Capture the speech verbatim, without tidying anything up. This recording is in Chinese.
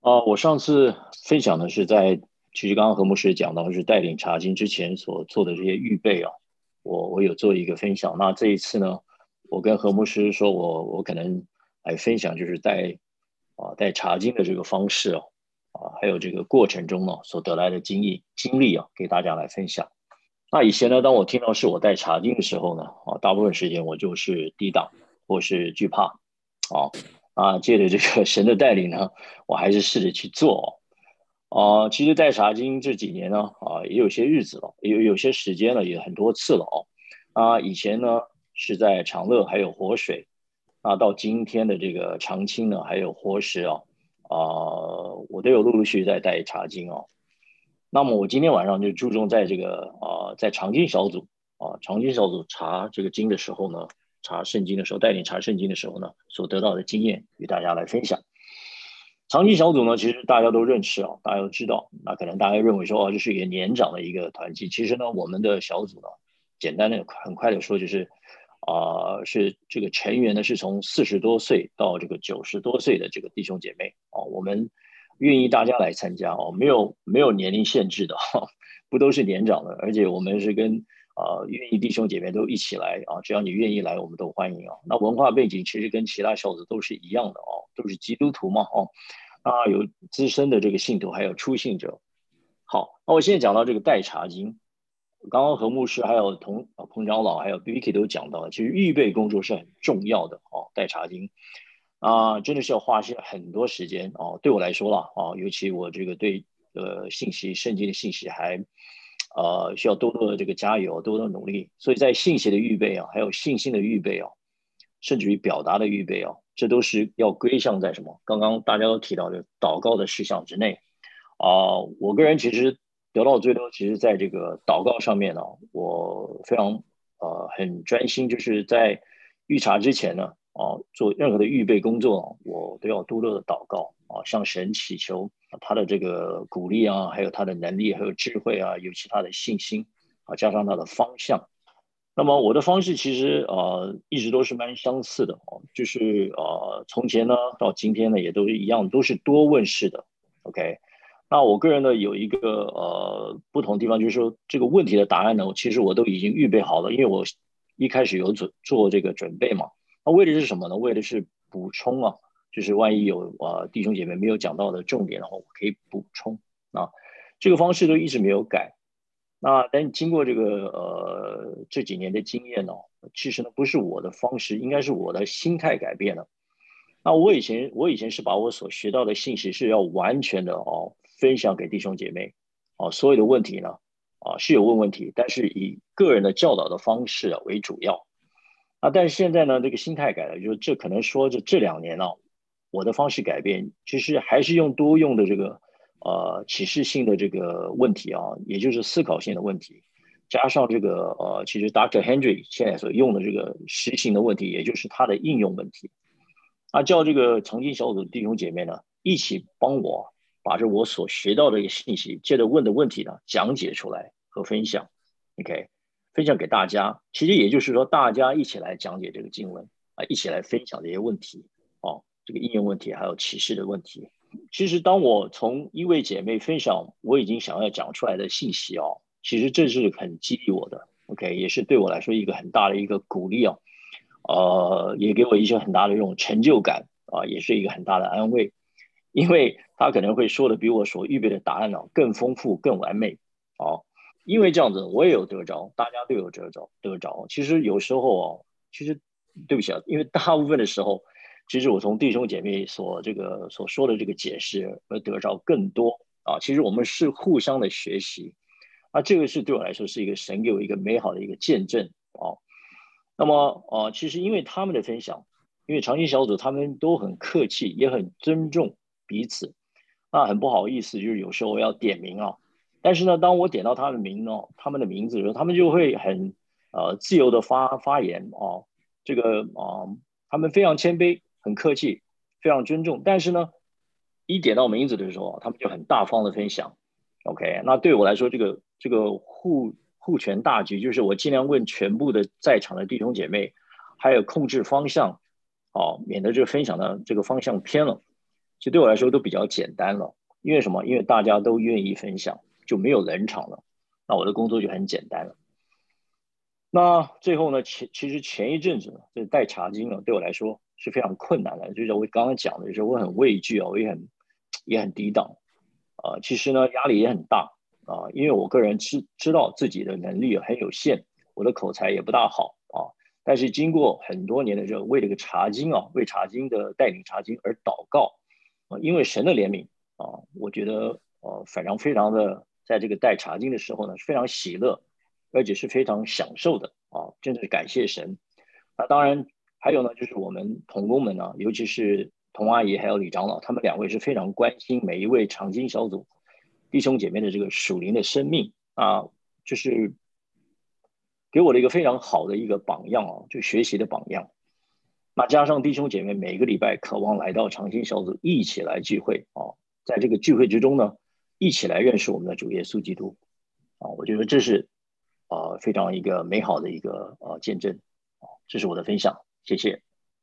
啊，我上次分享的是在，其实刚刚何牧师讲到是带领查经之前所做的这些预备啊，我我有做一个分享。那这一次呢，我跟何牧师说我我可能来分享就是带啊带查经的这个方式哦，啊还有这个过程中呢所得来的经历经历啊，给大家来分享。那以前呢，当我听到是我带查经的时候呢，啊大部分时间我就是抵挡或是惧怕。啊。啊，借着这个神的带领呢，我还是试着去做哦。啊、其实带茶经这几年呢，啊，也有些日子了，也有有些时间了，也很多次了哦。啊，以前呢是在长乐还有活水，那到今天的这个长青呢，还有活石啊，啊、我都有陆陆续续在带茶经哦。那么我今天晚上就注重在这个啊、在长经小组啊、长经小组查这个经的时候呢，查圣经的时候，带领查圣经的时候呢，所得到的经验与大家来分享。长期小组呢，其实大家都认识啊，大家都知道。那可能大家认为说，哦，这是一个年长的一个团体。其实呢，我们的小组呢，简单的很快的说，就是啊、呃是这个成员呢是从四十多岁到这个九十多岁的这个弟兄姐妹哦，我们愿意大家来参加哦，没有没有年龄限制的哈、哦，不都是年长的，而且我们是跟啊、呃愿意弟兄姐妹都一起来啊，只要你愿意来，我们都欢迎啊。那文化背景其实跟其他小组都是一样的哦，都是基督徒嘛哦。啊，有资深的这个信徒，还有初信者。好，那我现在讲到这个代查经，刚刚何牧师还有同呃彭长老还有 B B K 都讲到了，其实预备工作是很重要的哦。代查经啊，真的是要花些很多时间哦。对我来说啦，啊，尤其我这个对呃信息圣经的信息还呃需要多多的这个加油，多多的努力。所以在信息的预备啊，还有信心的预备啊，甚至于表达的预备啊，这都是要归向在什么？刚刚大家都提到的祷告的事项之内啊、呃我个人其实得到最多，其实在这个祷告上面呢、我非常呃很专心，就是在预查之前呢，啊、做任何的预备工作，我都要多多的祷告啊、向神祈求他的这个鼓励啊，还有他的能力，还有智慧啊，尤其他的信心啊，加上他的方向。那么我的方式其实呃一直都是蛮相似的哦，就是呃从前呢到今天呢也都是一样，都是多问式的。OK，那我个人呢有一个呃不同的地方，就是说这个问题的答案呢，其实我都已经预备好了，因为我一开始有做做这个准备嘛。那为的是什么呢？为的是补充啊，就是万一有呃弟兄姐妹没有讲到的重点的话，我可以补充啊。这个方式都一直没有改。那但经过这个呃这几年的经验呢、其实呢不是我的方式，应该是我的心态改变了。那我以前我以前是把我所学到的信息是要完全的哦分享给弟兄姐妹，哦所有的问题呢啊是有问问题，但是以个人的教导的方式啊为主要。啊，但是现在呢，这个心态改了，就是这可能说这这两年呢、我的方式改变，其实还是用多用的这个呃启示性的这个问题啊，也就是思考性的问题，加上这个呃，其实 Doctor Henry 现在所用的这个实行的问题，也就是它的应用问题。啊，叫这个曾经小组的弟兄姐妹呢，一起帮我把这我所学到的一个信息，接着问的问题呢，讲解出来和分享。OK，分享给大家。其实也就是说，大家一起来讲解这个经文啊，一起来分享这些问题哦，这个应用问题还有启示的问题。其实当我从一位姐妹分享我已经想要讲出来的信息哦，其实这是很激励我的。OK，也是对我来说一个很大的一个鼓励哦。呃，也给我一些很大的这种成就感啊，也是一个很大的安慰，因为他可能会说的比我所预备的答案呢、更丰富、更完美。哦，因为这样子，我也有得着，大家都有得着，得着。其实有时候哦，其实对不起啊，因为大部分的时候，其实我从弟兄姐妹所这个所说的这个解释而得着更多啊。其实我们是互相的学习，啊，这个是对我来说是一个神给我一个美好的一个见证啊。那么呃，其实因为他们的分享，因为长期小组他们都很客气，也很尊重彼此，那很不好意思，就是有时候要点名啊。但是呢，当我点到他的名哦，他们的名字的时候，他们就会很呃自由的发发言哦。这个啊、呃他们非常谦卑，很客气，非常尊重。但是呢，一点到名字的时候，他们就很大方的分享。OK，那对我来说，这个这个护护全大局，就是我尽量问全部的在场的弟兄姐妹，还有控制方向，哦，免得这个分享的这个方向偏了。 其实对我来说都比较简单了。因为什么？因为大家都愿意分享，就没有冷场了。那我的工作就很简单了。那最后呢，其其实前一阵子呢，这带茶经呢，对我来说是非常困难的。就是我刚刚讲的，就是我很畏惧啊，我也很也很抵挡啊、呃其实呢，压力也很大啊、因为我个人知知道自己的能力很有限，我的口才也不大好啊。但是经过很多年的这个为这个茶经啊，为茶经的带领茶经而祷告啊、因为神的怜悯啊，我觉得呃，反正非常的在这个带茶经的时候呢，是非常喜乐，而且是非常享受的啊，真的是感谢神。那当然还有呢，就是我们同工们呢，尤其是童阿姨还有李长老，他们两位是非常关心每一位长经小组弟兄姐妹的这个属灵的生命啊，就是给我的一个非常好的一个榜样啊，就学习的榜样。那加上弟兄姐妹每个礼拜渴望来到长青小组一起来聚会啊，在这个聚会之中呢，一起来认识我们的主耶稣基督啊，我觉得这是啊、呃非常一个美好的一个呃见证啊，这是我的分享，谢谢。